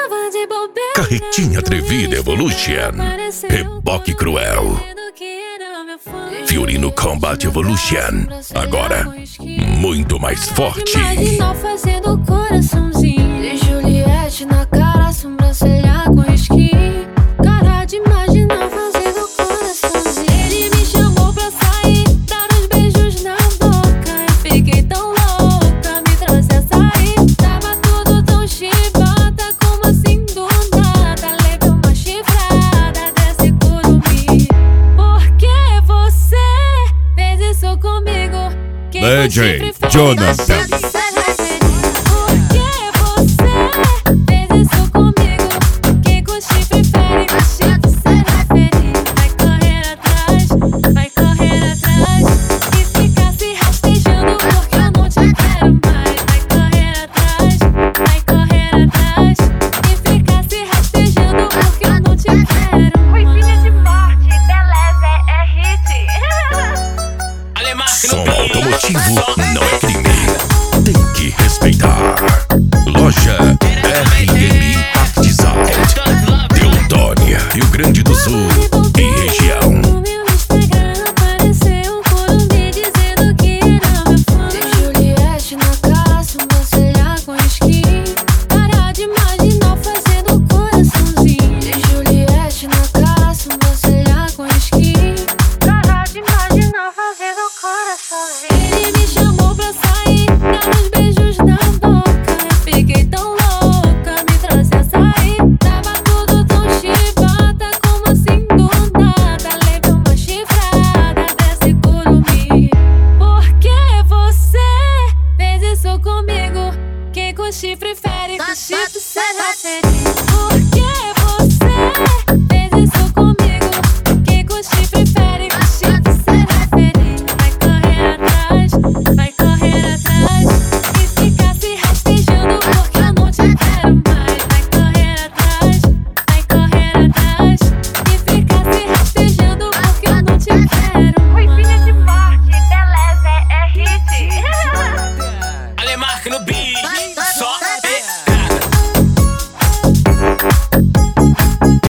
tava de bobeira. Carretinha Atrevida Evolution. Reboque Cruel. Fiorino Combat Evolution. Agora, muito mais forte. Marginal fazendo coraçãozinho. De Juliette na cara, sobrancelha com skin. Cara de marginal fazendo coraçãozinho. Ele me chamou pra sair, dar uns beijos na boca. Eu fiquei tão louca, me trouxe a sair. Tava tudo tão chibata, como assim do nada. Levei uma chifrada desse curumim. Por que você fez isso comigo? DJ Jonathan. Som automotivo não é crime. Tem que respeitar. Loja RMI Artside, Teutônia, Rio Grande do Sul e região. No meu Instagram apareceu um curumim dizendo que era meu fã. De Juliette na cara, sobrancelha com skin. Cara de marginal fazendo coraçãozinho. De Juliette na cara, sobrancelha com skin. Cara de marginal fazendo coraçãozinho. Ele me chamou pra sair, dar uns beijos na boca. Eu fiquei tão louca, me trouxe a sair. Tava tudo tão chibata, como assim do nada. Levei uma chifrada desse curumim. Por que você fez isso comigo? Quem com chifre fere, com chifre será feliz.